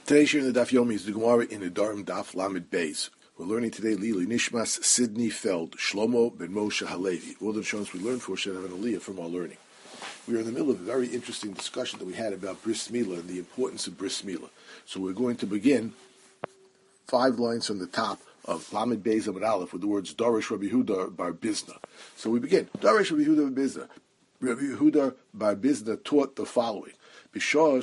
Today's shir in the Daf Yomi is the Gemara in the Darm Daf Lamed Beis. We're learning today Lili Nishmas Sidney Feld Shlomo Ben Moshe Halevi. All the shows we learned for should have an aliyah from our learning. We are in the middle of a very interesting discussion that we had about Bris Milah and the importance of Bris Milah. So we're going to begin 5 lines from the top of Lamed Beis Amud Aleph with the words Darish Rabbi Yehuda Bar Bizna. So we begin. Darish Rabbi Yehuda Bar Bizna. Rabbi Yehuda Bar Bizna taught the following. We learned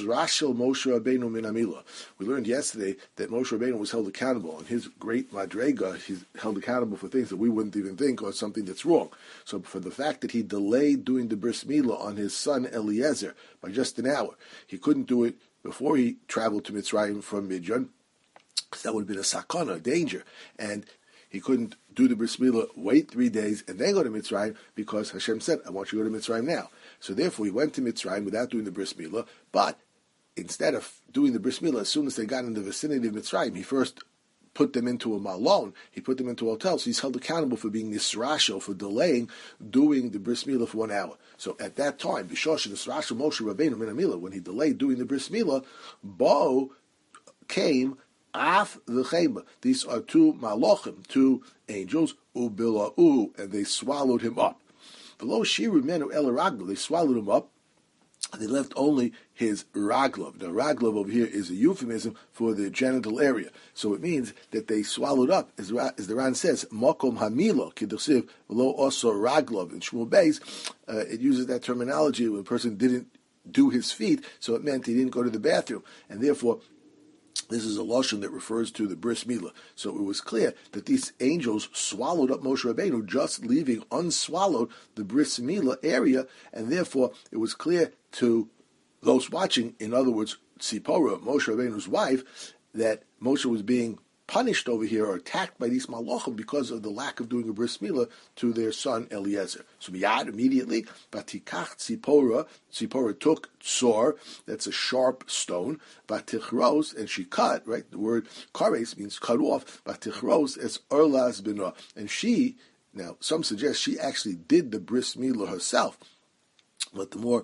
yesterday that Moshe Rabbeinu was held accountable, and his great madrega, he's held accountable for things that we wouldn't even think are something that's wrong. So for the fact that he delayed doing the bris milah on his son Eliezer by just an hour, he couldn't do it before he traveled to Mitzrayim from Midian, because that would have been a sakana, a danger, and he couldn't do the bris milah, wait 3 days, and then go to Mitzrayim, because Hashem said, I want you to go to Mitzrayim now. So therefore he went to Mitzrayim without doing the bris milah, but instead of doing the bris milah, as soon as they got in the vicinity of Mitzrayim, he first put them into a malon, he put them into a hotel, so he's held accountable for being nisrashel, for delaying doing the bris milah for 1 hour. So at that time, Bishosh nisrashel Moshe Rabbeinu min milah, when he delayed doing the bris milah, Bo came Af v'chema. These are 2 malachim, 2 angels, ubila'u, and they swallowed him up. Below shiru menu el raglav, they swallowed him up, and they left only his raglav. Now raglav over here is a euphemism for the genital area. So it means that they swallowed up, as the Ran says, makom hamilo, kiddusiv, below also raglav. In Shmuel Beis, it uses that terminology when a person didn't do his feet, so it meant he didn't go to the bathroom, and therefore this is a lashon that refers to the bris milah. So it was clear that these angels swallowed up Moshe Rabbeinu, just leaving unswallowed the bris milah area, and therefore it was clear to those watching, in other words, Tzipora, Moshe Rabbeinu's wife, that Moshe was being punished over here or attacked by these malachim because of the lack of doing a bris milah to their son Eliezer. So miyad, immediately, batikach Tzipora took tsor, that's a sharp stone, batichros, and she cut, right, the word kares means cut off, batichros as erlas bina, and she, now some suggest she actually did the bris milah herself, but the more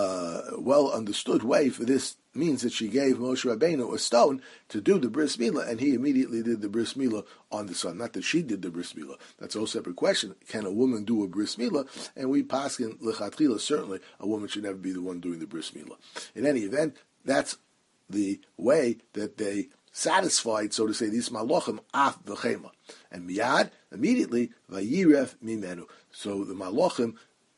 well understood way for this means that she gave Moshe Rabbeinu a stone to do the bris milah, and he immediately did the bris milah on the son. Not that she did the bris milah. That's a whole separate question. Can a woman do a bris milah? And we paskin lechatchila, certainly a woman should never be the one doing the bris milah. In any event, that's the way that they satisfied, so to say, these malachim af v'chema. And miyad, immediately, vayiref mimenu. So the malachim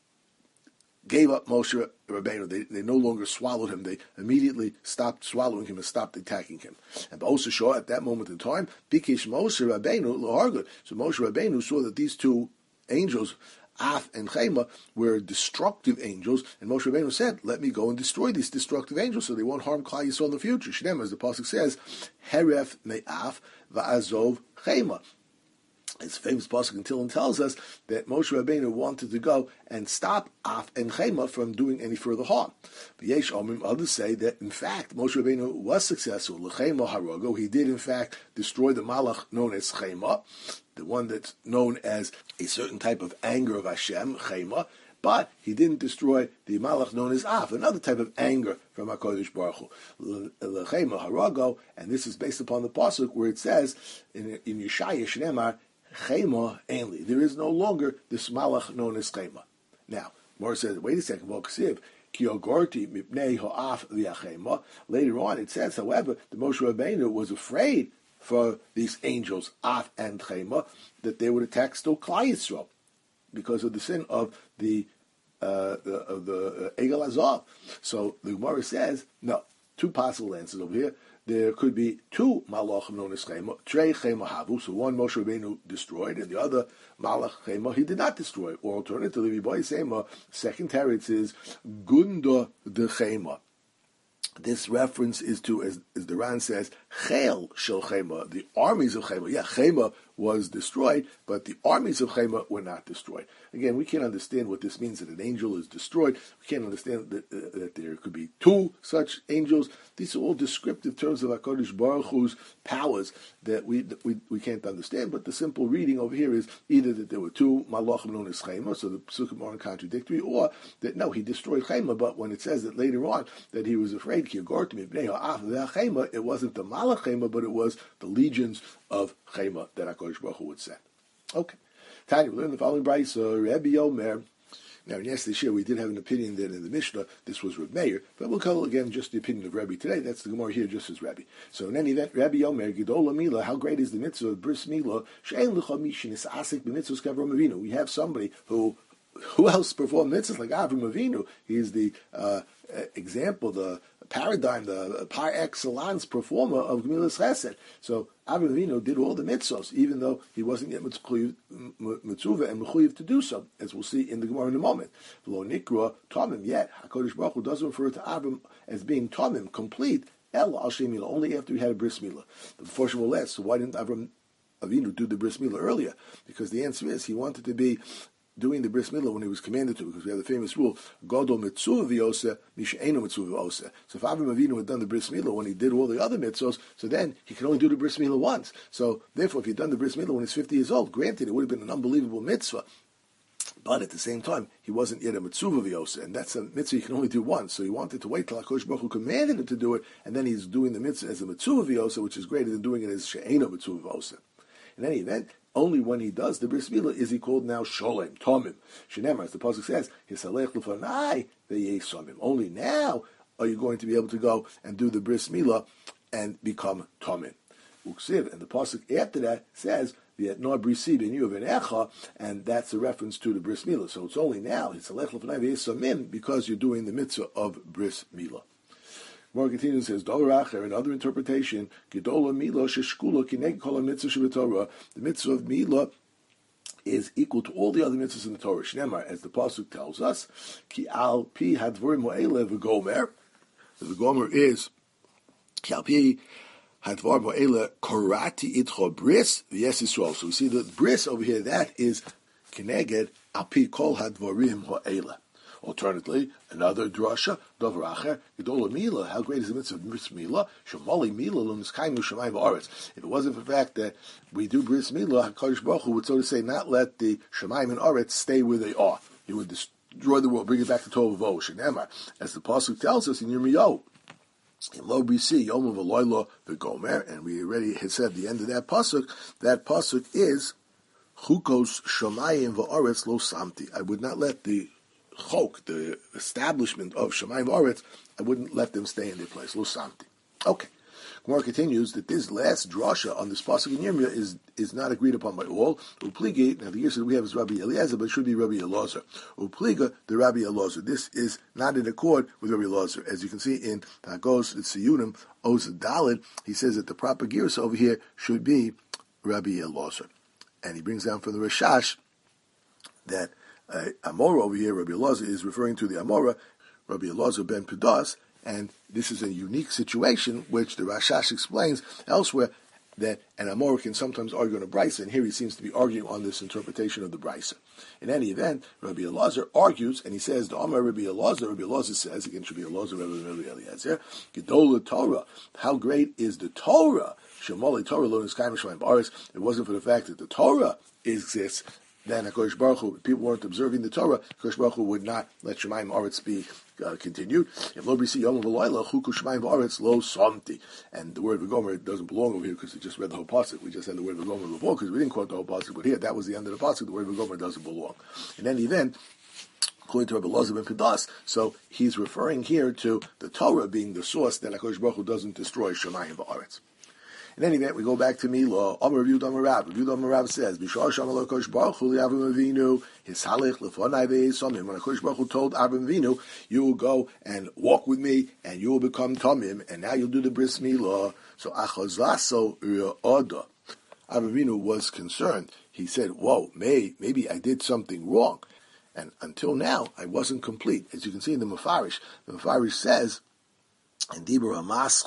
gave up Moshe Rabbeinu. They no longer swallowed him. They immediately stopped swallowing him and stopped attacking him. And also Shah, at that moment in time, Bikish Moshe Rabbeinu l'hargud. So Moshe Rabbeinu saw that these 2 angels, Af and Chema, were destructive angels, and Moshe Rabbeinu said, let me go and destroy these destructive angels so they won't harm Klal Yisrael in the future. Shnem, as the pasuk says, Heref me'af va'azov Chema. It's a famous pasuk in Tehillim tells us that Moshe Rabbeinu wanted to go and stop Af and Chema from doing any further harm. But Yesh Omrim, others say that in fact Moshe Rabbeinu was successful. L'Chema harago, he did in fact destroy the malach known as Chema, the one that's known as a certain type of anger of Hashem, Chema. But he didn't destroy the malach known as Af, another type of anger from HaKadosh Baruch Hu. L'Chema harago, and this is based upon the pasuk where it says in Yeshaya Shnemar, Chema ainli. There is no longer this malach known as Chema. Now, Mor says, wait a second, Kiogorti mipnei ha'af li'achema. Later on, it says, however, the Moshe Rabbeinu was afraid for these angels, Af and Chema, that they would attack still Klal Yisrael because of the sin of the Egel Azov. So the Gemara says, no, 2 possible answers over here. There could be 2 malachim known as Chema, Trei Chema Havu, so one Moshe Rabbeinu destroyed, and the other malach Chema he did not destroy. Or alternatively, second teretz is Gunda de Chema. This reference is to, as the Ran says, Chel shel Chema, the armies of Chema. Yeah, Chema was destroyed, but the armies of Chema were not destroyed. Again, we can't understand what this means that an angel is destroyed. We can't understand that there could be two such angels. These are all descriptive terms of HaKadosh Baruch Hu's powers that we can't understand. But the simple reading over here is either that there were two malachim known as Chema, so the psukim aren't contradictory, or that no, he destroyed Chema. But when it says that later on that he was afraid, it wasn't the malach Chema, but it was the legions of Chema that HaKadosh Baruch Hu would send. Okay. Tanya, we learn the following brayso, Rabbi Omer. Now, in yesterday's year, we did have an opinion that in the Mishnah, this was Reb Meir, but we'll call again just the opinion of Rabbi today. That's the Gemara here, just as Rabbi. So in any event, Rabbi Omer, Gedola Mila, how great is the mitzvah of Bris Mila? She'en l'cha mishin is asik b'mitzvahs k'Avram Avinu. We have somebody who else performed mitzvahs like Avram Avinu? He is the example, the paradigm, the par excellence performer of Gemilas Chesed. So Avram Avinu did all the mitzvahs, even though he wasn't yet mitzvah and mechuyev to do so, as we'll see in the Gemara in a moment. Lo nikra tamim, yet HaKadosh Baruch Hu doesn't refer to Avram as being tamim, complete, el al shemila, only after he had a bris milah. The portion will last. So why didn't Avram Avinu do the bris milah earlier? Because the answer is he wanted to be doing the bris milah when he was commanded to, because we have the famous rule, Gadol mitzvah v'yoseh, mishe'enu mitzvah v'oseh. So if Avram Avinu had done the bris milah when he did all the other mitzvahs, so then he could only do the bris milah once. So therefore, if he'd done the bris milah when he's 50 years old, granted, it would have been an unbelievable mitzvah. But at the same time, he wasn't yet a mitzvah v'yoseh, and that's a mitzvah you can only do once. So he wanted to wait till HaKadosh Baruch Hu commanded him to do it, and then he's doing the mitzvah as a mitzvah v'yoseh, which is greater than doing it as she'enu mitzvah v'oseh. In any event, only when he does the bris milah is he called now sholem, tomim. Shenemar, as the pasuk says, hisalech l'fanai ve'yesomim. Only now are you going to be able to go and do the bris milah and become tomim. Uksiv, and the pasuk after that says v'yetnor brisi b'nyu v'necha, and that's a reference to the bris milah. So it's only now hisalech l'fanai ve'yesomim because you're doing the mitzvah of bris milah. More continues, says, Doracher, another interpretation, Gedola Mila Sheshkula Kineg Kol Mitzvah Shebetorah. The mitzvah of Mila is equal to all the other mitzvahs in the Torah. Shnemar, as the pasuk tells us, Ki al pi hadvorim mo'ele v'gomer. The v'gomer is Ki al pi hadvorim mo'ele korati itcho bris v'yes Yisrael. So we see the bris over here, that is Kineged al pi kol hadvorim mo'ele. Alternatively, another drasha, Dover Acher, Gedola Mila, how great is the mitzvah of bris Mila? Shemali Mila l'miskayim Shemayim v'aretz. If it wasn't for the fact that we do bris Mila, HaKadosh Baruch Hu would, so to say, not let the Shemayim and Aretz stay where they are. He would destroy the world, bring it back to Tov V'O. Shenemar, as the pasuk tells us in Yirmiyahu, in Lo Brisi Yom V'Loylo V'Gomer, and we already had said the end of that pasuk is Chukos Shemayim v'Aretz Lo Samti. I would not let the chok, the establishment of Shemayim v'Aretz, I wouldn't let them stay in their place. Lo samti. Okay. Gemara continues that this last drasha on this pasuk in Yirmiyah is not agreed upon by all. Upligi, now the answer we have is Rabbi Eliezer, but it should be Rabbi Elazar. Upliga, the Rabbi Elazar. This is not in accord with Rabbi Elazar. As you can see in Tagos Tziyunim Oz Daled, he says that the proper girsa over here should be Rabbi Elazar. And he brings down from the Rashash that Amora over here, Rabbi Elazar, is referring to the Amora, Rabbi Elazar ben Pedas, and this is a unique situation which the Rashash explains elsewhere, that an Amora can sometimes argue on a Brisa, and here he seems to be arguing on this interpretation of the Brisa. In any event, Rabbi Elazar argues, and he says, the Amar Rabbi Elazar says, again, should be Elazar, Rabbi Eliezer, Gedola Torah, how great is the Torah? Shemali Torah, lo niskayim Shemayim v'aretz. It wasn't for the fact that the Torah exists, then HaKadosh Baruch Hu, if people weren't observing the Torah, HaKadosh Baruch Hu would not let Shemayim Aretz be continued. If lo brisi yom v'loyla chuku Shemayim Aretz lo somti. And the word v'gomer doesn't belong over here because we just read the whole pasuk. We just had the word v'gomer before because we didn't quote the whole pasuk. But here, that was the end of the pasuk. The word v'gomer doesn't belong. In any event, according to Rabbi Elazar ben Pedas, so he's referring here to the Torah being the source that HaKadosh Baruch Hu doesn't destroy Shemayim v'aretz. In any event, we go back to Mila. Amar Rav Yudam Rav. Rav Yudam Rav says, "Bishar Shamal HaKadosh Baruch Hu li'Avram Avinu Hisalech lefonai ve'esamim." When HaKadosh Baruch Hu told Avram Avinu, "You will go and walk with me, and you will become Tamim, and now you'll do the Bris Milah." So Achazaso Re'oda. Avram Avinu was concerned. He said, "Whoa, maybe I did something wrong, and until now I wasn't complete." As you can see in the Mefarish says, and Dibur Amascho,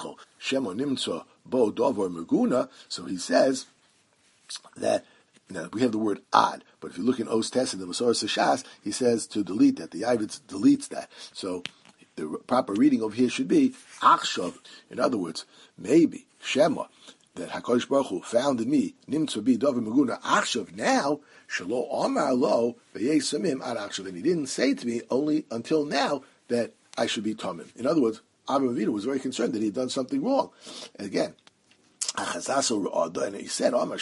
Shemo Nimtza Bo Dovar Meguna. So he says that now we have the word ad, but if you look in Os Tes in the Masoras Shas, he says to delete that. The Ivitz deletes that. So the proper reading over here should be Achshav. In other words, maybe Shema, that HaKadosh Baruch Hu found in me Nimtza Bi Dovar Meguna Achshav. Now Shalo Amar Lo V'Yesamim Ad Achshav, and he didn't say to me only until now that I should be Tomim. In other words, Avraham Avinu was very concerned that he had done something wrong. And again, and he said, however,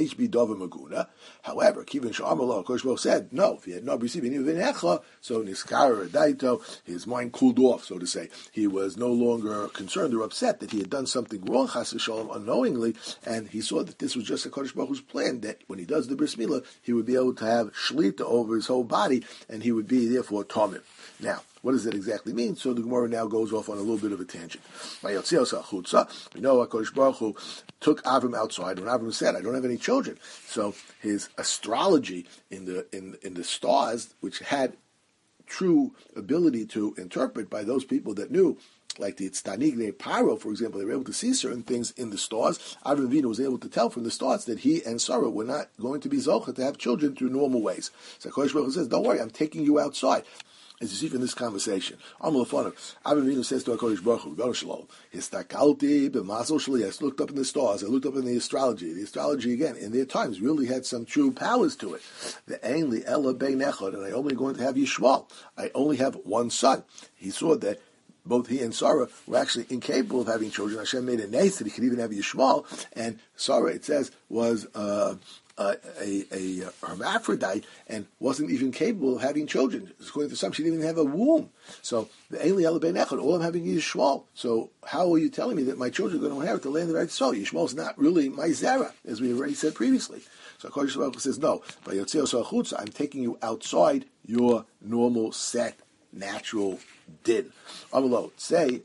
Kivin Sha'amallah, Kosh Baruch said, no, if he had not received any Vinecha, so Niskar Daito, his mind cooled off, so to say. He was no longer concerned or upset that he had done something wrong, Chas v'Shalom, unknowingly, and he saw that this was just a Kodesh Baruch Hu's plan, that when he does the Bris Milah, he would be able to have Shlita over his whole body, and he would be, therefore, Tomim. Now, what does that exactly mean? So the Gemara now goes off on a little bit of a tangent. We know HaKadosh Baruch Hu took Avram outside when Avram said, I don't have any children. So his astrology in the stars, which had true ability to interpret by those people that knew, like the Tztanigne Paro, for example, they were able to see certain things in the stars. Avram Avinu was able to tell from the stars that he and Sarah were not going to be Zocha to have children through normal ways. So HaKadosh Baruch Hu says, don't worry, I'm taking you outside. As you see from this conversation, Avram Avinu says to HaKadosh Baruch Hu, Histakalti b'mazel sheli. I looked up in the stars. I looked up in the astrology. The astrology, again, in their times, really had some true powers to it. The Ainli Ella Bein Echad, and I only going to have Yishmael. I only have one son. He saw that both he and Sarah were actually incapable of having children. Hashem made a nace that he could even have Yishmael, and Sarah, it says, was a hermaphrodite and wasn't even capable of having children. According to some, she didn't even have a womb. So the Eili Ela Ben Echad, all I'm having is Yishmael. So how are you telling me that my children are going to inherit the land of Eretz Yisrael? Yishmael is not really my zera, as we already said previously. So HaKadosh Baruch Hu says, no, I'm taking you outside your normal set, natural din. Say,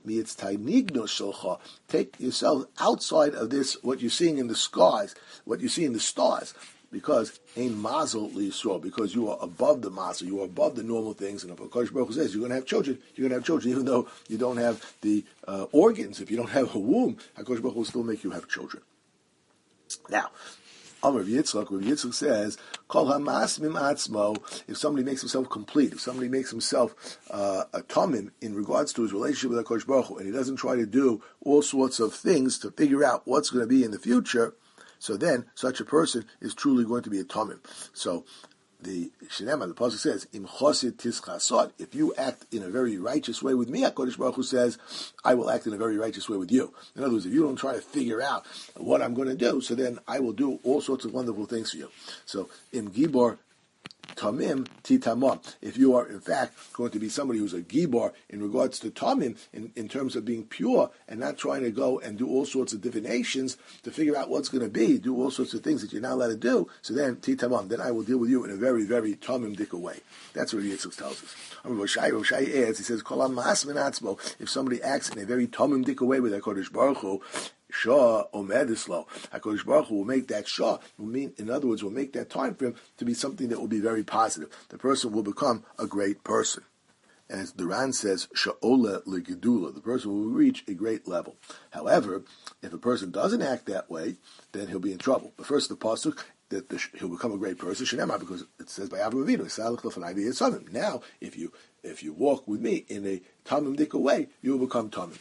take yourself outside of this, what you're seeing in the skies, what you see in the stars, because ein mazel liyisrael, because you are above the mazel, you are above the normal things, and if HaKadosh Baruch Hu says you're going to have children, you're going to have children, even though you don't have the organs, if you don't have a womb, HaKadosh Baruch Hu will still make you have children. Now, Rav Yitzchak says, Kol hamas mim atzmo, if somebody makes himself complete, if somebody makes himself a tomim in regards to his relationship with HaKadosh Baruch Hu, and he doesn't try to do all sorts of things to figure out what's going to be in the future, so then such a person is truly going to be a tomim. So the Shinema, the pasuk says, Im chosid tischasod, if you act in a very righteous way with me, HaKadosh Baruch Hu says, I will act in a very righteous way with you. In other words, if you don't try to figure out what I'm going to do, so then I will do all sorts of wonderful things for you. So, Im Gibor Tamim Titamam. If you are, in fact, going to be somebody who's a Gibor in regards to Tamim, in terms of being pure and not trying to go and do all sorts of divinations to figure out what's going to be, do all sorts of things that you're not allowed to do, so then Titamam, then I will deal with you in a very, very Tamim-dik way. That's what Yitzchak tells us. Roshai adds, he says, if somebody acts in a very Tamim-dik way with HaKadosh Baruch Hu, Shah Omedislo, HaKadosh Baruch Hu will make that Shah, in other words, will make that time for him to be something that will be very positive. The person will become a great person. And as the Ran says, Sha'ola Legedula, the person will reach a great level. However, if a person doesn't act that way, then he'll be in trouble. But first, the pasuk that he'll become a great person, Shenema, because it says by Avraham Avinu, now, if you walk with me in a Tamim-dika way, you will become Tamim.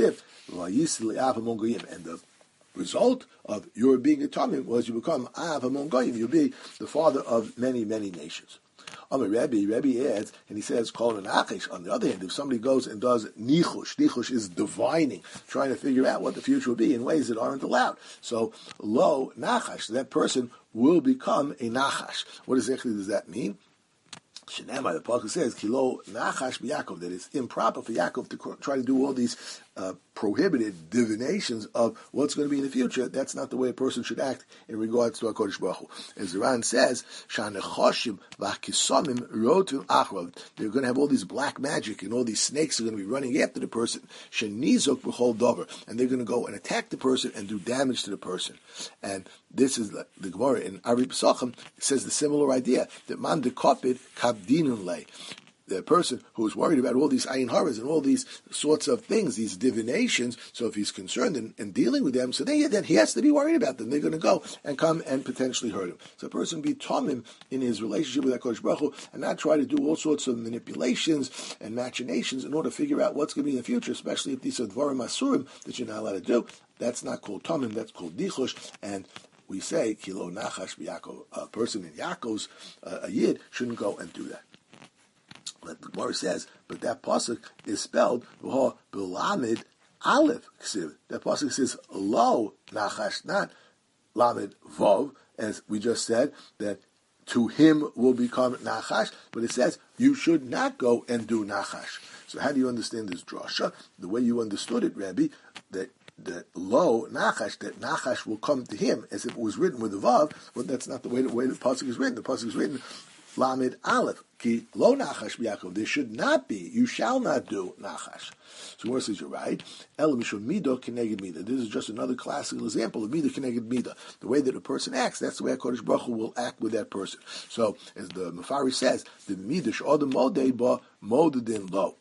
And the result of your being a Tamim was you become Av Hamon Goyim. You'll be the father of many, many nations. Rebbe adds, and he says, call an achish. On the other hand, if somebody goes and does nichush is divining, trying to figure out what the future will be in ways that aren't allowed. So, lo nachash, that person will become a nachash. What exactly does that mean? Shenema, the pasuk says, Kilo nachash b'Yaakov, that it's improper for Yaakov to try to do all these prohibited divinations of what's going to be in the future. That's not the way a person should act in regards to HaKadosh Baruch Hu. As the Ran says, Shanechoshim v'Kisamim rotu achrav, they're going to have all this black magic and all these snakes are going to be running after the person. Shenizok b'chol dover, and they're going to go and attack the person and do damage to the person. And this is the Gemara in Ari Pesachim says the similar idea, that man dekopid kabdinun lei. the person who is worried about all these ayin haras and all these sorts of things, these divinations, so if he's concerned in dealing with them, so then he has to be worried about them. They're going to go and come and potentially hurt him. So a person be tamim in his relationship with HaKadosh Baruch Hu and not try to do all sorts of manipulations and machinations in order to figure out what's going to be in the future, especially if these are dvarim asurim that you're not allowed to do. That's not called tamim, that's called dichush, and we say, kilo nachash b'Yaakov, a person in Yaakov's, a yid, shouldn't go and do that. But the Gemara says, but that pasuk is spelled b'lamed aleph ksiv. That pasuk says lo nachash, not lamed vov, as we just said, that to him will become nachash, but it says you should not go and do nachash. So how do you understand this drasha? The way you understood it, Rabbi, that lo nachash, that nachash will come to him as if it was written with a vav. Well, that's not the way the pasuk is written. The pasuk is written lamed aleph ki lo nachash b'Yaakov. There should not be. You shall not do nachash. So where says you're right? El mishum midah keneged midah. This is just another classical example of midah keneged midah. The way that a person acts, that's the way HaKadosh Baruch Hu will act with that person. So as the Mefari says, the midah she'adam modeh ba modedin lo.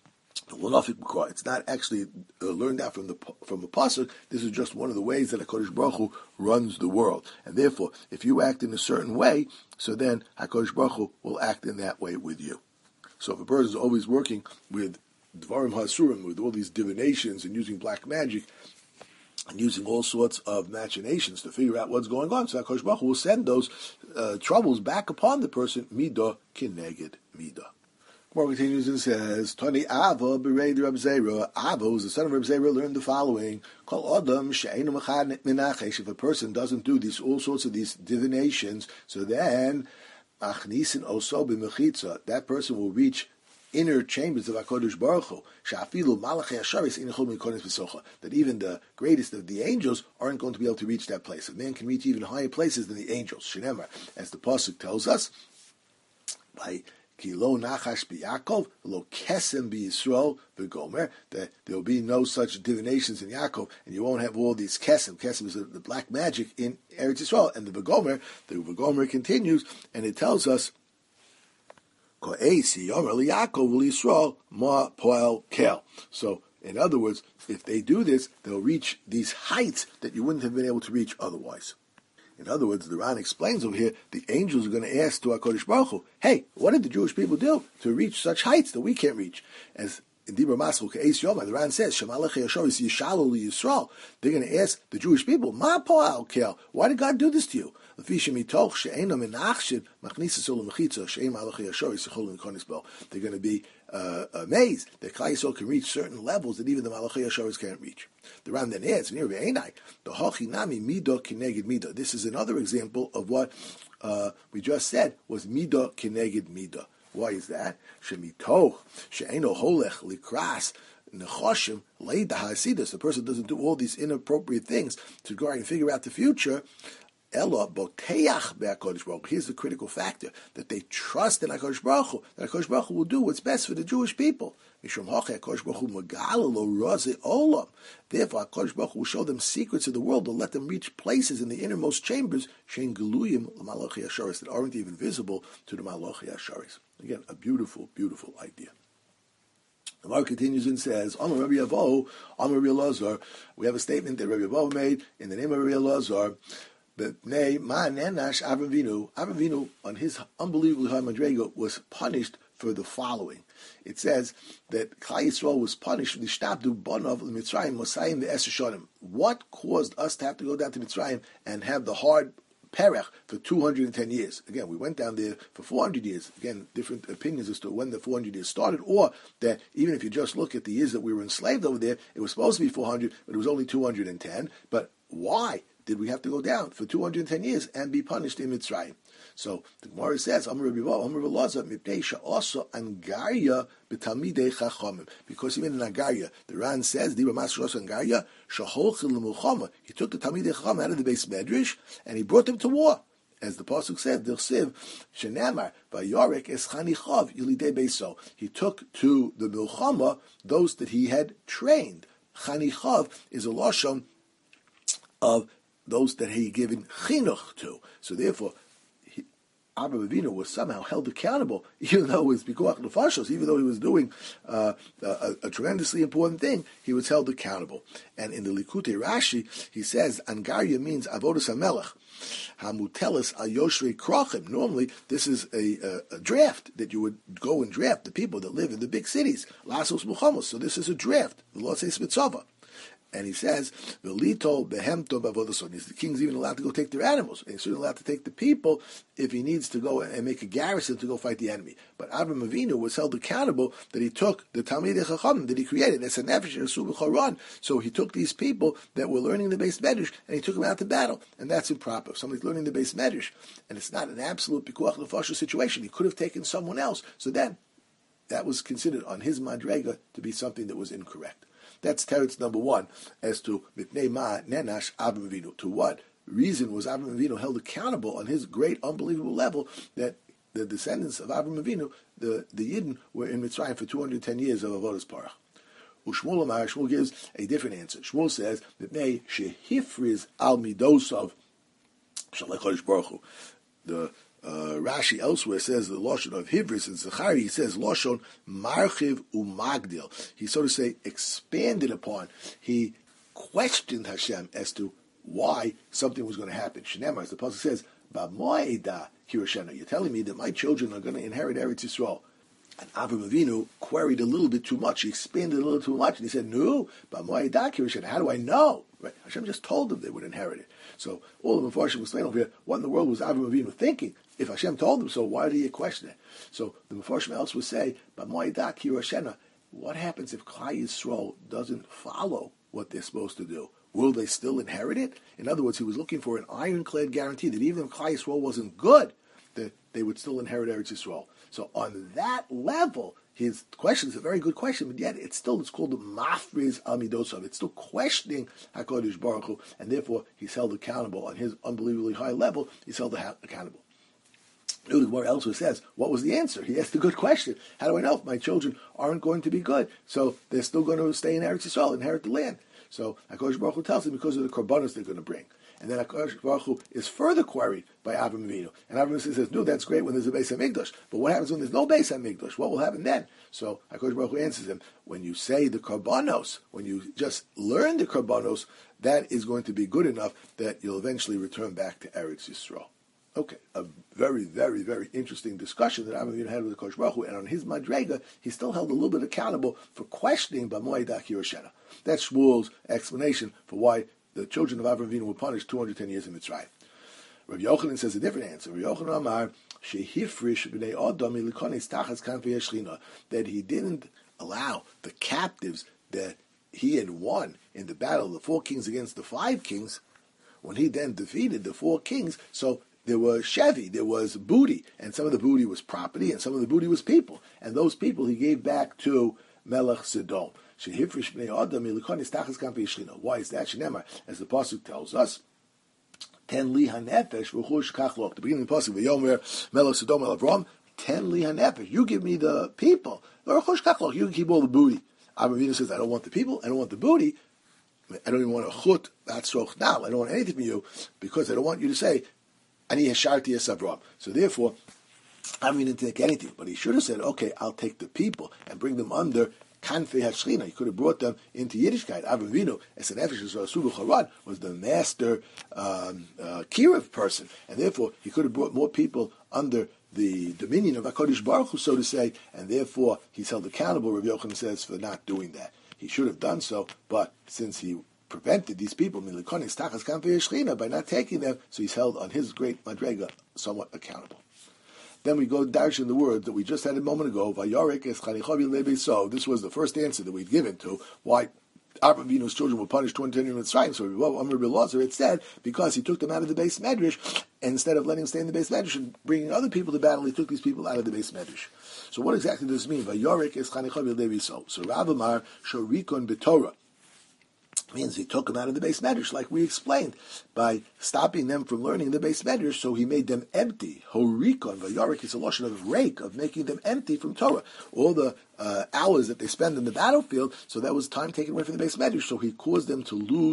It's not actually learned out from the pasuk. This is just one of the ways that HaKadosh Baruch Hu runs the world, and therefore, if you act in a certain way, so then HaKadosh Baruch Hu will act in that way with you. So if a person is always working with dvarim hasurim, with all these divinations and using black magic and using all sorts of machinations to figure out what's going on, so HaKadosh Baruch Hu will send those troubles back upon the person. Midah kineged midah. Gemara continues and says, Tani Ava b'rei Reb Zera. Ava, who's the son of Reb Zera, learned the following: Kol adam she'einu mechad minachesh. If a person doesn't do all sorts of these divinations, so then achnisin oso b'mechitza, that person will reach inner chambers of HaKadosh Baruch Hu. She'afilu malachei hasharis inechol mikonis v'socha. That even the greatest of the angels aren't going to be able to reach that place. A man can reach even higher places than the angels. Shenemar, as the pasuk tells us, by Ki lo nachash b'Yaakov, lo kesem b'Yisrael v'gomer, that there will be no such divinations in Yaakov, and you won't have all these kesem. Kesem is the black magic in Eretz Yisrael, and the v'gomer continues, and it tells us, Ko'esi yomer liYaakov v'Yisrael ma poel kel. So, in other words, if they do this, they'll reach these heights that you wouldn't have been able to reach otherwise. In other words, the Ran explains over here, the angels are going to ask to HaKadosh Baruch Hu, hey, what did the Jewish people do to reach such heights that we can't reach? As in Dibur Maschil Ke'es Yomai, the Ran says, Shemalech Yashoris Yishalu Yisrael. They're going to ask the Jewish people, Ma po'al kel, why did God do this to you? They're going to be amazed that Klal Yisrael can reach certain levels that even the Malachei Yasharis can't reach. The Ram then adds, this is another example of what we just said was midah kineged midah. Why is that? Shemitoch she'eno holech likras nechoshim leida hasidus. The person doesn't do all these inappropriate things to go and figure out the future. Ella boteach be'HaKadosh Baruch Hu. Here's the critical factor, that they trust in HaKadosh Baruch Hu, that HaKadosh Baruch Hu will do what's best for the Jewish people. Mishum hachi HaKadosh Baruch Hu megala lo raze olam. Therefore, HaKadosh Baruch Hu will show them secrets of the world, to let them reach places in the innermost chambers, shein geluyim l'malachei hasharis, that aren't even visible to the malachei hasharis. Again, a beautiful, beautiful idea. The Gemara continues and says, Amar Rabbi Avo, Amar Rabbi Elazar. We have a statement that Rabbi Avo made in the name of Rabbi Elazar. Avram Avinu, on his unbelievably high madrega, was punished for the following. It says that Klal Yisrael was punished. What caused us to have to go down to Mitzrayim and have the hard perech for 210 years? Again, we went down there for 400 years. Again, different opinions as to when the 400 years started, or that even if you just look at the years that we were enslaved over there, it was supposed to be 400, but it was only 210. But why did we have to go down for 210 years and be punished in Mitzrayim? So the Gemara says, because even in Angaria, the Ran says, he took the Talmidei Chacham out of the base medrash and he brought them to war. As the pasuk said, Dirsiv Shenamar Vayorek Es Chanichav Yilidei Beiso. He took to the Milchama those that he had trained. Chanichav is a lashon of those that he given chinuch to. So therefore, Avraham Avinu was somehow held accountable, even though it was Pikuach Nefashos, even though he was doing a tremendously important thing, he was held accountable. And in the Likutei Rashi, he says, Angarya means Avodas HaMelech. Hamutelis al Yoshri Krochim. Normally, this is a draft that you would go and draft the people that live in the big cities. Lasos Muchamos. So this is a draft. The law says Mitzvah. And he says, Velito behemto bavodason. The king's even allowed to go take their animals. And he's certainly allowed to take the people if he needs to go and make a garrison to go fight the enemy. But Avraham Avinu was held accountable that he took the Talmidei Chachamim that he created. That's a nefesh yasuv b'choron. So he took these people that were learning the Beis Medrash and he took them out to battle. And that's improper. If somebody's learning the Beis Medrash and it's not an absolute pikuach nefashos situation, he could have taken someone else. So then that was considered on his madrega to be something that was incorrect. That's teretz number one as to Mipnei Ma Nenash Avraham Avinu. To what reason was Avraham Avinu held accountable on his great, unbelievable level that the descendants of Avraham Avinu, the Yidden, were in Mitzrayim for 210 years of Avodas Parach? Ushmuel Amar, Shmuel gives a different answer. Shmuel says, Mipnei Shehifriz Al Midosov Shalei Chodesh Baruch Hu. The Rashi elsewhere says the Lashon of Hivris and Zechari, he says Lashon Marchiv Umagdil. He, so to say, expanded upon. He questioned Hashem as to why something was going to happen. Shneimar, as the Pasuk says, B'moeda Hiroshena. You're telling me that my children are going to inherit Eretz Yisrael. And Avraham Avinu queried a little bit too much. He expanded a little too much. And he said, no, B'moeda Hiroshena. How do I know? Right? Hashem just told them they would inherit it. So all of the Mepharshim explain over here, what in the world was Avraham Avinu thinking? If Hashem told him so, why did he question it? So the Mepharshim else would say, B'moedak Hiroshena, what happens if Klal Yisrael doesn't follow what they're supposed to do? Will they still inherit it? In other words, he was looking for an ironclad guarantee that even if Klal Yisrael wasn't good, that they would still inherit Eretz Yisrael. So on that level, his question is a very good question, but yet it's called the Mafriz Al Midosov. It's still questioning HaKadosh Baruch Hu, and therefore he's held accountable on his unbelievably high level. He's held accountable. The Gemara elsewhere says, what was the answer? He asked a good question. How do I know if my children aren't going to be good? So they're still going to stay in Eretz Yisrael, inherit the land. So HaKadosh Baruch Hu tells him because of the korbanos they're going to bring. And then HaKadosh Baruch Hu is further queried by Avraham Avinu. And Avraham Avinu says, no, that's great when there's a Beis HaMikdash. But what happens when there's no Beis HaMikdash? What will happen then? So HaKadosh Baruch Hu answers him, when you say the korbanos, when you just learn the korbanos, that is going to be good enough that you'll eventually return back to Eretz Yisrael. Okay, a very, very, very interesting discussion that Avraham Avinu had with the Kodesh Baruch Hu, and on his madrega, he still held a little bit accountable for questioning B'moedak Hiroshena. That's Shmuel's explanation for why the children of Avraham Avinu were punished 210 years in Mitzrayim. Rabbi Yochanan says a different answer. Rabbi Yochanan Amar Shehifrish B'nei Adam Ilikonis Tachas Kanfei Yeshchina, that he didn't allow the captives that he had won in the battle of the 4 kings against the 5 kings, when he then defeated the 4 kings, so there was Shevi, there was booty, and some of the booty was property, and some of the booty was people. And those people he gave back to Melech Sodom. Why is that? Shneimar, as the Pasuk tells us, Ten li hanefesh v'chush kachlok. The beginning of the Pasuk, V'yomer Melech Sodom el Avram, Ten li hanefesh. You give me the people. V'chush kachlok. You can keep all the booty. Avraham Avinu says, I don't want the people, I don't want the booty, I don't even want a chut, that's soch now. I don't want anything from you, because I don't want you to say, Ani Yesharti Es Avram. So therefore, I didn't take anything. But he should have said, okay, I'll take the people and bring them under Kanfei HaShechina. He could have brought them into Yiddishkeit. Avraham Avinu, as an Efesh Yisrael Haran, was the master Kiruv person. And therefore, he could have brought more people under the dominion of HaKadosh Baruch Hu, so to say, and therefore he's held accountable, Rabbi Yochanan says, for not doing that. He should have done so, but since he prevented these people by not taking them, so he's held on his great madrega somewhat accountable. Then we go dash in the word that we just had a moment ago. This was the first answer that we'd given to why Avraham Avinu's children were punished 20 years in Mitzrayim. So it said because he took them out of the Beis Medrash, and instead of letting them stay in the Beis Medrash and bringing other people to battle, he took these people out of the Beis Medrash. So what exactly does this mean? So Rav Amar Shorikon B'Torah means he took them out of the Beis Medrash, like we explained, by stopping them from learning the Beis Medrash, so he made them empty. Horikon, Vayorik is a lotion of rake, of making them empty from Torah. All the hours that they spend in the battlefield, so that was time taken away from the Beis Medrash, so he caused them to lose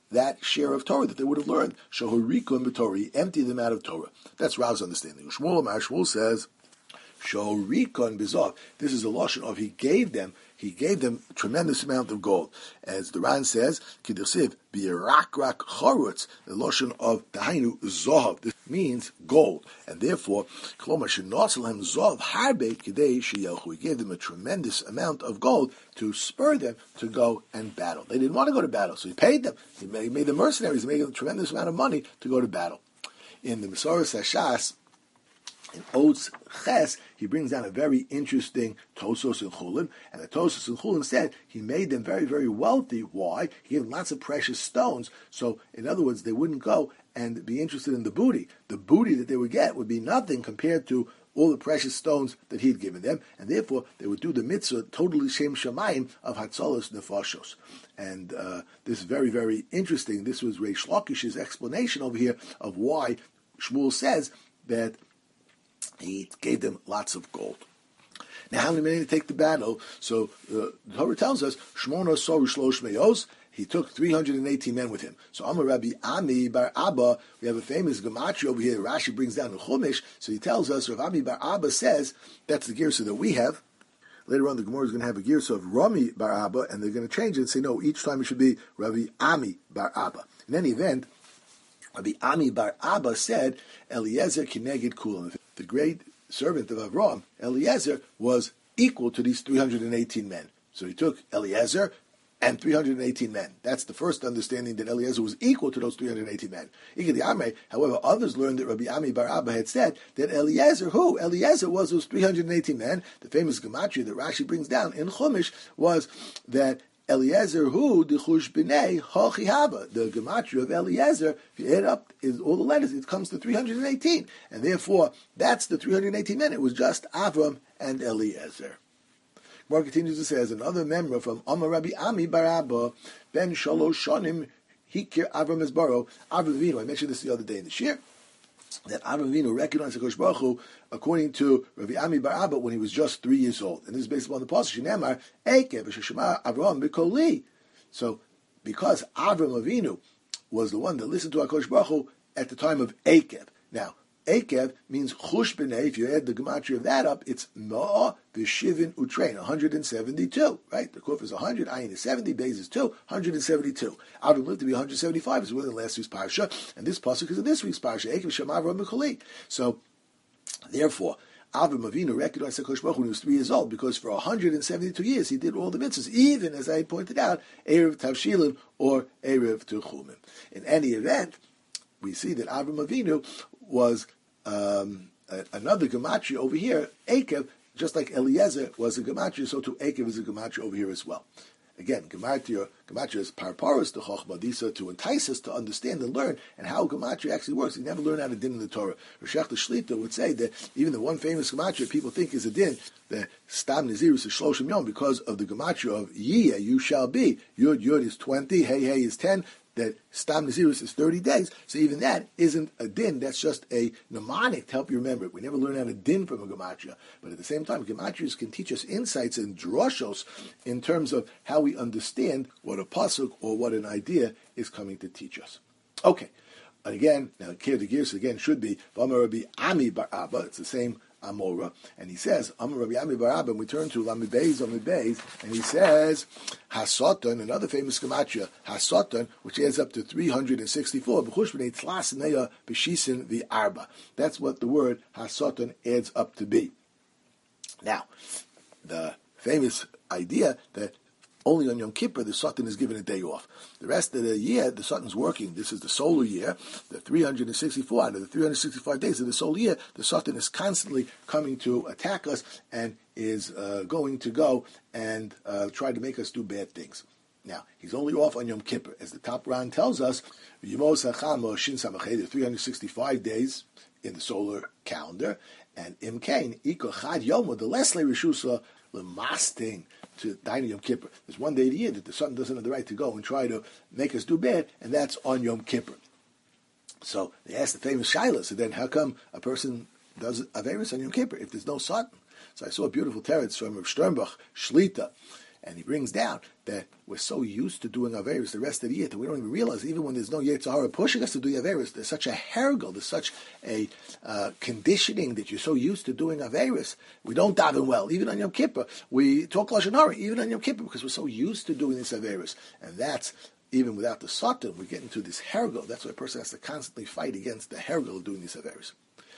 that share of Torah that they would have learned. Shohorikun b'Torah, he emptied them out of Torah. That's Rav's understanding. Shmuel says, Shohorikun b'Zov. This is a lashon of he gave them a tremendous amount of gold. As the Ran says, Kiddusiv b'Yirak Chorutz, the lashon of Dahainu Zohav. This means gold, and therefore, Klomar Shenotzalhem Zohav Harbe Kidei Sheyelchu. He gave them a tremendous amount of gold to spur them to go and battle. They didn't want to go to battle, so he paid them. He made them mercenaries. He made them a tremendous amount of money to go to battle. In the Mesoras Hashas, in Odes Ches, he brings down a very interesting Tosos and Chulin, and the Tosos and Chulin said he made them very, very wealthy. Why? He gave them lots of precious stones, so in other words, they wouldn't go and be interested in the booty. The booty that they would get would be nothing compared to all the precious stones that he'd given them, and therefore they would do the mitzvah totally shem shamayim of Hatzalos Nefashos. And this is very, very interesting. This was Reish Lakish's explanation over here of why Shmuel says that he gave them lots of gold. Now, how many men to take the battle? So the Torah tells us, Shmona Soru Shlosh Meos, he took 318 men with him. So Amar Rabbi Ami Bar Abba, we have a famous gematria over here, Rashi brings down in Chumash, so he tells us, Rav Ami Bar Abba says, that's the girsa that we have. Later on, the Gemara is going to have a girsa of Rami Bar Abba, and they're going to change it and say, no, each time it should be Rabbi Ami Bar Abba. In any event, Rabbi Ami Bar Abba said, Eliezer Kineged Kulam. The great servant of Avram, Eliezer, was equal to these 318 men. So he took Eliezer and 318 men. That's the first understanding, that Eliezer was equal to those 318 men. However, others learned that Rabbi Ami Bar Abba had said that Eliezer was those 318 men. The famous gematria that Rashi brings down in Chumash was that Eliezer Dichush B'nei Hochi Haba. The gematria of Eliezer, if you add up all the letters, it comes to 318. And therefore, that's the 318 men. It was just Avram and Eliezer. Gemara continues to say, as another member from Amar Rabbi Ami Bar Abba, Ben Shalosh Shonim, Hikir Avram Esbaro, Avram Avinu. I mentioned this the other day in the shir, that Avram Avinu recognized HaKadosh Baruch Hu, according to Rabbi Ami Bar Abba, when he was just 3 years old. And this is based upon the passage, Shemar, Ekev Shema Avram B'Koli. So, because Avram Avinu was the one that listened to HaKadosh Baruch Hu at the time of Ekev. Now, Ekev means chush b'nei. If you add the gematria of that up, it's ma'ah v'shivin utrein, 172, right? The kuf is 100, ayin is 70, beis is 2, 172. Avram lived to be 175, is within last week's parsha, and this pasuk is in this week's parsha, Ekev Shema Avram B'Koli. So, therefore, Avram Avinu recognized HaKadosh Baruch Hu when he was 3 years old, because for 172 years he did all the mitzvahs, even, as I pointed out, Erev Tavshilin or Erev Tuchumim. In any event, we see that Avram Avinu was another gematria over here, Ekev, just like Eliezer was a gematria, so too Ekev is a gematria over here as well. Again, gematria is parparos to chochma. These are to entice us to understand and learn, and how gematria actually works. You never learn how to din in the Torah. Reshach the Shlita would say that even the one famous gematria people think is a din, the Stam Nazirus is Shloshim Yom, because of the gematria of Yiyah, you shall be. Yud is 20, Hey is 10, that Stam Nazirus is 30 days, so even that isn't a din, that's just a mnemonic to help you remember it. We never learn how to din from a gematria, but at the same time, gematrias can teach us insights and droshos in terms of how we understand what a pasuk or what an idea is coming to teach us. Okay, and again, now the gears again should be V'amar Rabbi Ami Bar Abba, it's the same Amora, and he says, Amar Rabbi Ami Bar Abba, and we turn to Lamed Beis, and he says, Hasotan, another famous gematria, Hasotan, which adds up to 364, that's what the word Hasotan adds up to be. Now, the famous idea that only on Yom Kippur the Satan is given a day off. The rest of the year, the Satan's working. This is the solar year. The 364 out of the 365 days of the solar year, the Satan is constantly coming to attack us and is going to go and try to make us do bad things. Now, he's only off on Yom Kippur. As the top round tells us, there are 365 days in the solar calendar, and Imkain, Iko Chad Yoma, the Leslie Rishusa, Lemasting, to Dainu Yom Kippur. There's one day a year that the Satan doesn't have the right to go and try to make us do bad, and that's on Yom Kippur. So they asked the famous Shaila, so then how come a person does Averis on Yom Kippur if there's no Satan? So I saw a beautiful teretz from Rav Sternbach, Shlita, And he brings down that we're so used to doing Averis the rest of the year that we don't even realize, even when there's no Yetzer Hara pushing us to do Averis, there's such a hergel, there's such a conditioning that you're so used to doing Averis. We don't daven well, even on Yom Kippur. We talk Lashon Hara, even on Yom Kippur, because we're so used to doing this Averis. And that's, even without the Satan, we get into this hergel. That's why a person has to constantly fight against the hergel of doing these Averis.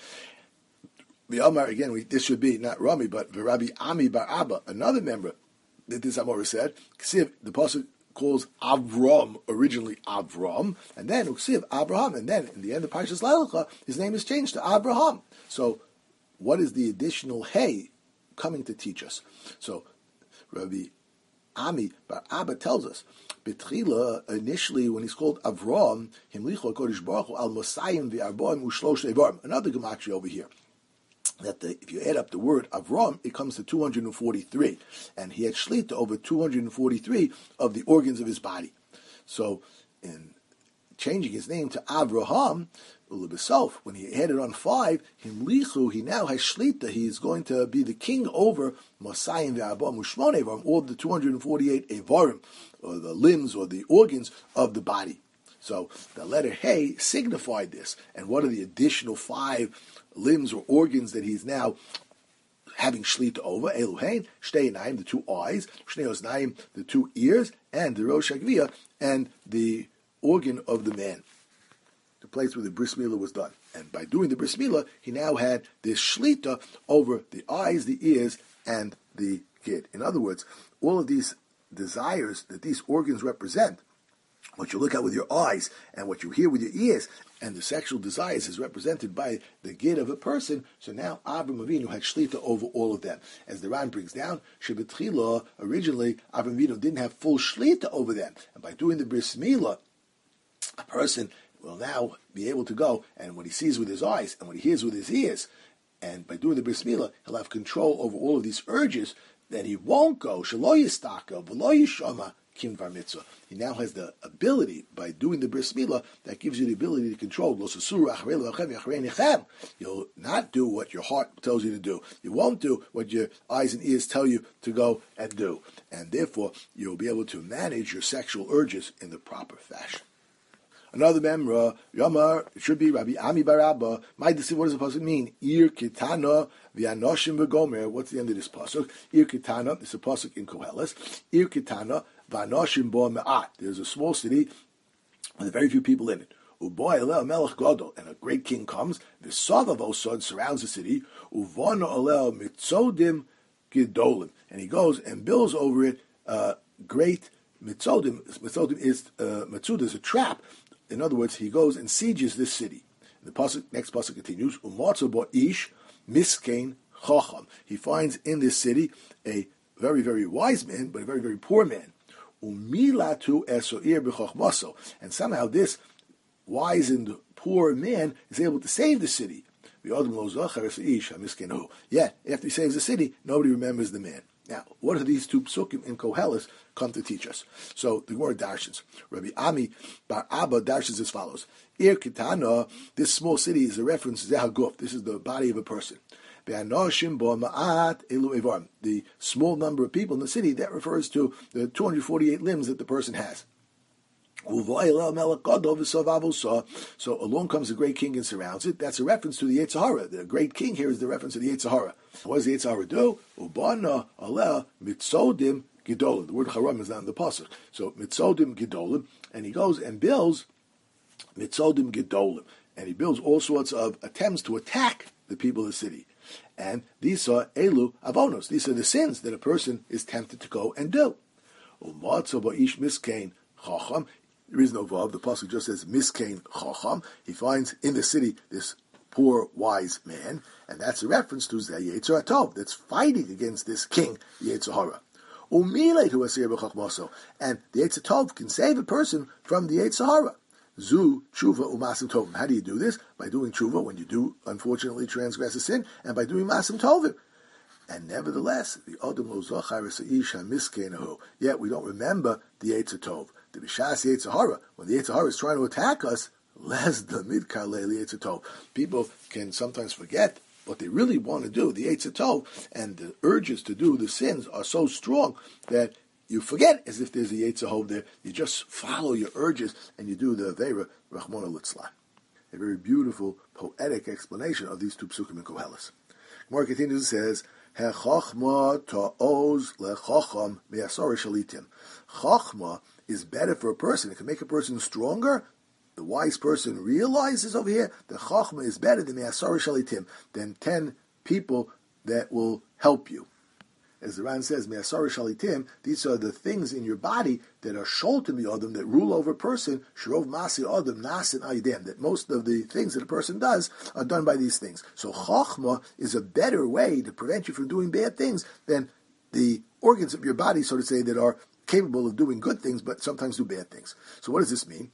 The Amar, again, this should be not Rami, but Rabbi Ami Bar Abba, another member that this Amor said. Ksiv, the pasuk calls Avram, originally Avram, and then Uksiv, Abraham, and then in the end of Parshas Lailecha, his name is changed to Abraham. So, what is the additional hey coming to teach us? So, Rabbi Ami Bar Abba tells us, Betchila, initially when he's called Avram, Himlicho Kodesh Baruch Hu Al Mosayim VeArboim Ushlosh Evarim. Another gematria over here. That if you add up the word Avram, it comes to 243. And he had shlita over 243 of the organs of his body. So, in changing his name to Avraham, when he added on 5, Himlichu, he now has shlita. He is going to be the king over Mosayim ve'Arba'im u'Shmona Evarim, all the 248 Evarim, or the limbs or the organs of the body. So the letter Hey signified this. And what are the additional 5 limbs or organs that he's now having shlita over? Eluhain, Shtei Naim, the 2 eyes, Shnei Oznaim, the 2 ears, and the Rosh Hagviyah, and the organ of the man, the place where the bris milah was done. And by doing the bris milah, he now had this shlita over the eyes, the ears, and the kid. In other words, all of these desires that these organs represent, what you look at with your eyes and what you hear with your ears, and the sexual desires is represented by the gid of a person. So now Avram Avinu had shlita over all of them. As the Ran brings down, Shebetchila, originally Avram Avinu didn't have full shlita over them. And by doing the bris milah, a person will now be able to go, and what he sees with his eyes and what he hears with his ears, and by doing the bris milah, he'll have control over all of these urges, that he won't go, shelo yistaka, v'lo yishama, kim var mitzvah. He now has the ability, by doing the bris milah, that gives you the ability to control. You'll not do what your heart tells you to do. You won't do what your eyes and ears tell you to go and do. And therefore, you'll be able to manage your sexual urges in the proper fashion. Another memra, Yomar, it should be Rabbi Ami Bar Abba. What does the pasuk mean? Ir kitana v'anoshim v'gomer. What's the end of this pasuk? Ir kitana, this is a pasuk in Koheles. Ir kitana v'anoshim bo me'at. There's a small city with very few people in it. Uboy alel melech gadol, and a great king comes. The Savav Osod surrounds the city. Uvana alel mitzodim gedolim, and he goes and builds over it great mitzodim. Mitzodim is matzud is a trap. In other words, he goes and sieges this city. The next pasuk continues. Umatzo bo ish miskein chacham. He finds in this city a very, very wise man, but a very, very poor man. Umilatu esoir b'chachmaso. And somehow this wise and poor man is able to save the city. Yet, after he saves the city, nobody remembers the man. Now, what do these 2 psukim in Koheles come to teach us? So the Gemara darshans. Rabbi Ami Bar Abba darshans as follows: Ir Kitana, this small city is a reference to Zehaguf. This is the body of a person. The small number of people in the city, that refers to the 248 limbs that the person has. So along comes the great king and surrounds it. That's a reference to the Yetzer Hara. The great king here is the reference to the Yetzer Hara. What does the Yetzer Hara do? Ubana aleh mitzodim gedolim. The word haram is not in the pasuk. So mitzodim gedolim, and he goes and builds mitzodim gedolim, and he builds all sorts of attempts to attack the people of the city. And these are elu avonos. These are the sins that a person is tempted to go and do. Umatzo ba'ish miskein chacham. There is no vav. The pasuk just says miskein chacham. He finds in the city this poor wise man, and that's a reference to the Yetzer Tov that's fighting against this king, Yetzer Hara. Umile to asir b'chachmaso, and the Yetzer Tov can save a person from the Yetzer Hara. Zu tshuva umasim tovim. How do you do this? By doing tshuva when you do unfortunately transgress a sin, and by doing masim tovim. And nevertheless, the Adam lo zachar esaish hamiskeinahu. Yet we don't remember the Yetzer Tov. The b'shas Yetzer Hara, when the Yetzer Hara is trying to attack us, les the midkar leili Yetzer Tov. People can sometimes forget what they really want to do, the Yetzer Tov, and the urges to do the sins are so strong that you forget as if there's a Yetzer Hov there. You just follow your urges and you do the Aveira Rachmana Litzlan. A very beautiful, poetic explanation of these two psukim in Koheles. Gemara continues and says, "Hechachma ta'oz lechacham me'asor shalitim." Chachma is better for a person. It can make a person stronger. The wise person realizes over here that chachma is better than me'asor shalitim, than 10 people that will help you. As the Ran says, me'asor shalitim, these are the things in your body that are sholtim yodam, that rule over a person, shrov masi odam nasin ayidem, that most of the things that a person does are done by these things. So chachma is a better way to prevent you from doing bad things than the organs of your body, so to say, that are capable of doing good things, but sometimes do bad things. So what does this mean?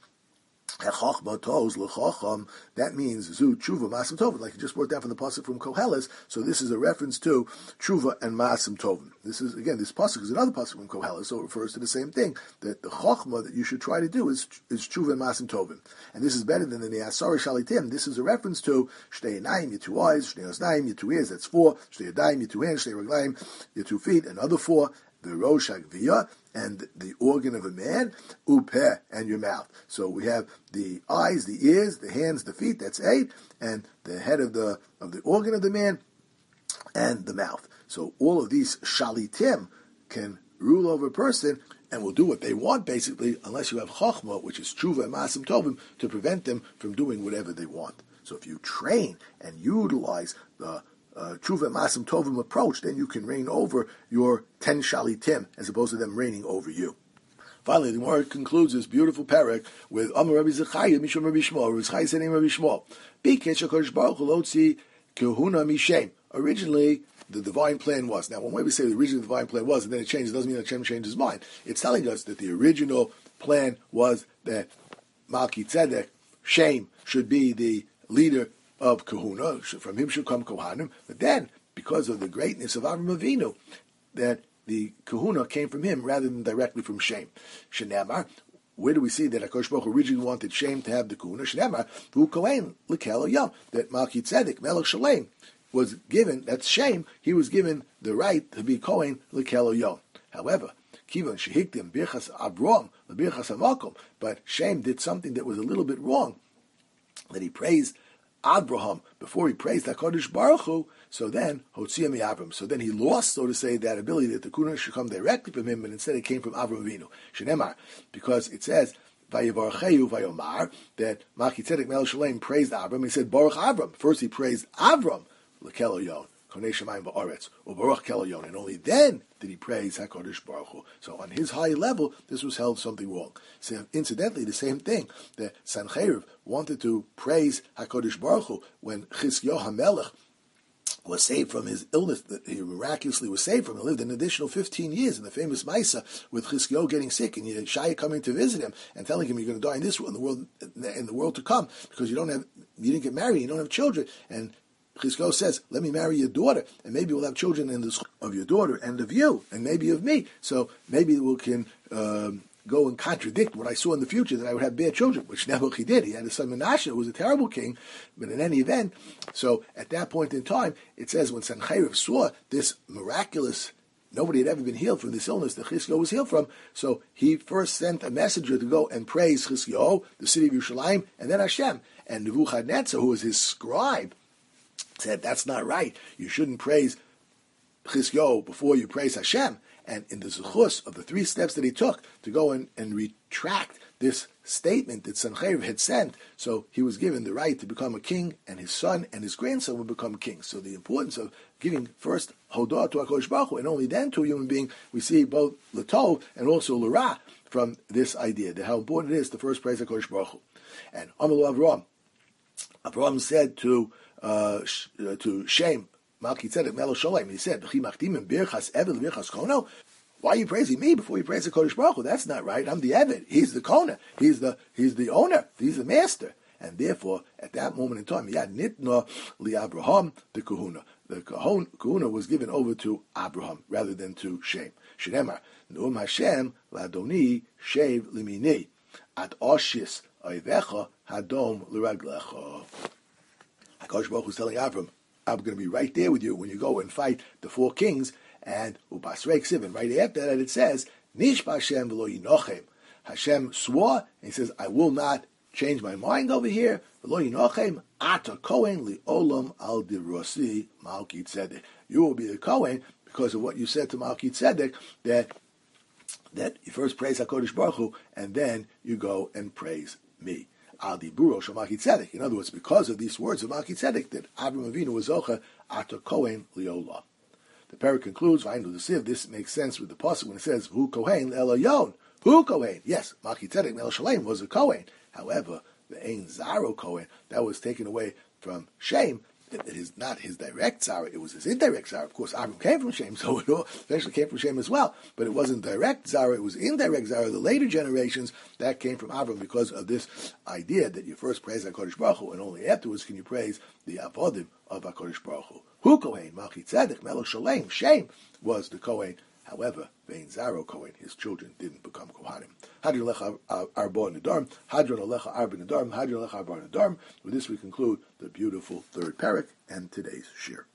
That means zu tshuva masim tovin, like you just brought down from the pasuk from Koheles. So this is a reference to tshuva and masim tovin. This is, again, this pasuk is another pasuk from Koheles, so it refers to the same thing, that the chachma that you should try to do is tshuva and masim tovin. And this is better than the ne'asar shalitim. This is a reference to shtei einayim, your 2 eyes, shtei oznaim, your 2 ears, that's 4, shtei yadayim, your 2 hands, shtei raglayim, your 2 feet, another 4, the rosh hagviyah, and the organ of a man, upeh, and your mouth. So we have the eyes, the ears, the hands, the feet, that's 8, and the head of the organ of the man, and the mouth. So all of these shalitim can rule over a person and will do what they want, basically, unless you have chachma, which is tshuva and masim tovim, to prevent them from doing whatever they want. So if you train and utilize the tshuva masim tovim approach, then you can reign over your 10 shalitim as opposed to them reigning over you. Finally, the Gemara concludes this beautiful parak with Amar Rabbi Zechariah Mishum Rabbi Shmuel. Rabbi Zechariah said, Rabbi Shmuel, Bikesh HaKadosh Baruch Hu Lotzi Kehuna Mishem. Originally, the divine plan was. Now, when we say the original divine plan was, and then it changed, it doesn't mean that Hashem changed his mind. It's telling us that the original plan was that Malki Tzedek, Shem, should be the leader of Kahuna. From him should come Kohanim. But then, because of the greatness of Avram Avinu, that the Kahuna came from him rather than directly from Shem. Shenamar, where do we see that HaKadosh Baruch Hu originally wanted Shem to have the Kahuna? Shenamar, V'hu Kohen L'Kel Yom, that Malki Tzedek, Melech Shalem, was given, that's Shem, he was given the right to be Kohen L'Kel Yom. However, Kivan Shehikdim Birchas Avram, Birchas Hamakom, but Shem did something that was a little bit wrong, that he praised Abraham before he praised HaKadosh Baruch Hu, so then Hotzia mi Avram. So then he lost, so to say, that ability that the Kuna should come directly from him, but instead it came from Avram Avinu. Shenemar, because it says Vayivarcheyu Vayomar that Malki Tzedek Melech Shalem praised Avram. He said Baruch Avram. First he praised Avram L'Kel Yon, Konei Shemayim Ba'aretz, or Baruch Kel Yon, and only then did he praise HaKadosh Baruch Hu. So on his high level, this was held something wrong. So incidentally, the same thing that Sancheriv wanted to praise HaKadosh Baruch Hu when Chizkiyahu HaMelech was saved from his illness that he miraculously was saved from. He lived an additional 15 years in the famous Maisa with Chizkiyahu getting sick and Yeshaya coming to visit him and telling him you're going to die in this world, in the world to come, because you didn't get married, you don't have children. And Chizkiyahu says, let me marry your daughter, and maybe we'll have children in this of your daughter and of you, and maybe of me. So maybe we can go and contradict what I saw in the future, that I would have bad children, which Nebuchadnezzar he did. He had a son Menashe, who was a terrible king, but in any event, so at that point in time, it says when Sancheriv saw this miraculous, nobody had ever been healed from this illness that Chizkiyahu was healed from, so he first sent a messenger to go and praise Chizkiyahu, the city of Yerushalayim, and then Hashem. And Nebuchadnezzar, who was his scribe, said, that's not right. You shouldn't praise Chizkiyahu before you praise Hashem. And in the zechus of the 3 steps that he took to go and retract this statement that Sancheriv had sent, so he was given the right to become a king, and his son and his grandson would become kings. So the importance of giving first Hodah to HaKadosh Baruch Hu, and only then to a human being, we see both L'Tov and also L'Ra from this idea, that how important it is to first praise HaKadosh Baruch Hu. And Amalu Avraham said to Shem, Malki Tzedek Melech Shalem, he said, why are you praising me before you praise the Kodesh Baruch Hu? That's not right. I'm the Eved. He's the Kona. He's the owner. He's the master. And therefore, at that moment in time, Yad Nitna Li Abraham the Kahuna. The Kahuna was given over to Abraham rather than to Shem. Shenemar, Nu'um Hashem Ladoni Shev Limini At Oshis Oivecha Hadom L'Raglecha. HaKadosh Baruch Hu is telling Avram, I'm going to be right there with you when you go and fight the 4 kings, and Ubasrei Ksiv. And right after that it says, Nishba Hashem v'lo yinochem. Hashem swore, and he says, I will not change my mind over here. V'lo yinochem ata kohen li'olam al dirosi Malki Tzedek. You will be the Kohen because of what you said to Malki Tzedek, that you first praise HaKadosh Baruch Hu, and then you go and praise me. Al diburo shel Malki Tzedek. In other words, because of these words of Malki Tzedek, that Avraham Avinu was zocha ata kohen li'olam. The parak concludes, this makes sense with the pasuk when it says, Hu Kohen Elayon. Hu Kohen. Yes, Malki Tzedek Mel Shalem was a Kohen. However, the Ein Zaro Kohen, that was taken away from Shem. It is not his direct Zara, it was his indirect Zara. Of course, Avram came from Shem, so it all eventually came from Shem as well. But it wasn't direct Zara, it was indirect Zara. The later generations, that came from Avram because of this idea that you first praise HaKadosh Baruch Hu, and only afterwards can you praise the Avodim of HaKadosh Baruch Hu. Hu Kohen, Malki Tzedek, Melech Shalem, Shem was the Kohen. However, Vein Zaro Kohen, his children didn't become Kohanim. Hadron Alecha Arba Nedarim, Hadron Alecha Arba Nedarim, Hadron Alecha Arba Nedarim. With this we conclude the beautiful third parak and today's shir.